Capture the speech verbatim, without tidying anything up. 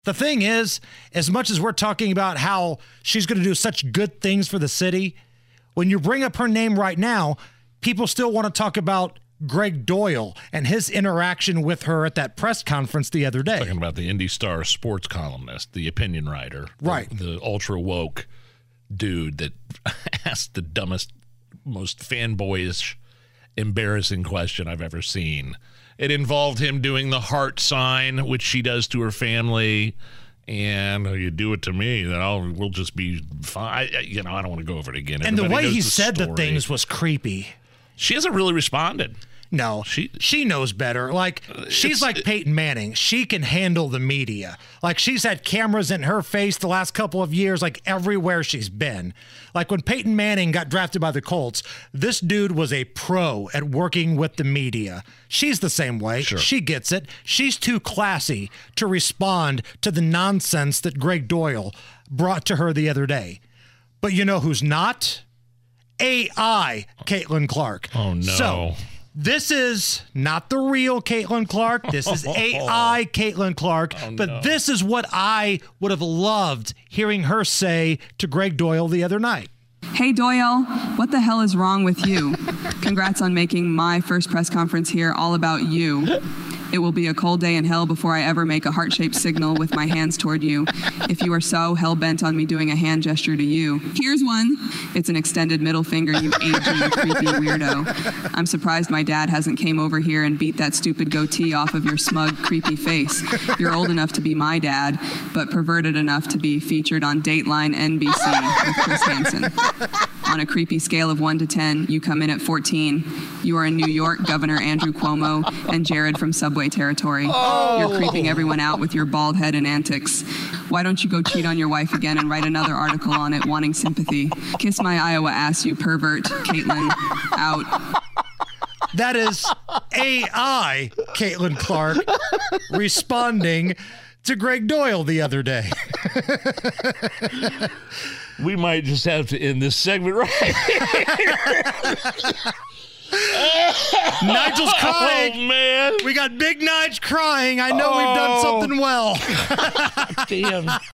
The thing is, as much as we're talking about how she's going to do such good things for the city, when you bring up her name right now, people still want to talk about Greg Doyel and his interaction with her at that press conference the other day. Talking about the Indy Star sports columnist, the opinion writer. Right. The, the ultra woke dude that asked the dumbest, most fanboyish, embarrassing question I've ever seen. It involved him doing the heart sign, which she does to her family. And oh, you do it to me, then I'll we'll just be fine. I, you know, I don't want to go over it again. And Everybody the way knows he the said story. the things was creepy. She hasn't really responded. No, She- she knows better. Like, she's it's- like Peyton Manning. She can handle the media. Like, she's had cameras in her face the last couple of years, like everywhere she's been. Like, when Peyton Manning got drafted by the Colts, this dude was a pro at working with the media. She's the same way. Sure. She gets it. She's too classy to respond to the nonsense that Greg Doyel brought to her the other day. But you know who's not? A I Caitlin Clark. Oh, no. So, this is not the real Caitlin Clark. This is A I Caitlin Clark. Oh, but no. this is what I would have loved hearing her say to Greg Doyel the other night. Hey Doyle, what the hell is wrong with you? Congrats on making my first press conference here all about you. It will be a cold day in hell before I ever make a heart-shaped signal with my hands toward you. If you are so hell-bent on me doing a hand gesture to you. Here's one. It's an extended middle finger, you aging creepy weirdo. I'm surprised my dad hasn't came over here and beat that stupid goatee off of your smug, creepy face. You're old enough to be my dad, but perverted enough to be featured on Dateline N B C with Chris Hansen. On a creepy scale of one to ten, you come in at fourteen. You are in New York Governor Andrew Cuomo and Jared from Subway territory. Oh. You're creeping everyone out with your bald head and antics. Why don't you go cheat on your wife again and write another article on it wanting sympathy? Kiss my Iowa ass, you pervert. Caitlin, out. That is A I Caitlin Clark responding to Greg Doyel the other day. We might just have to end this segment right. Nigel's crying. Oh, man. We got Big Nige crying. I know we've done Oh. something well. Damn.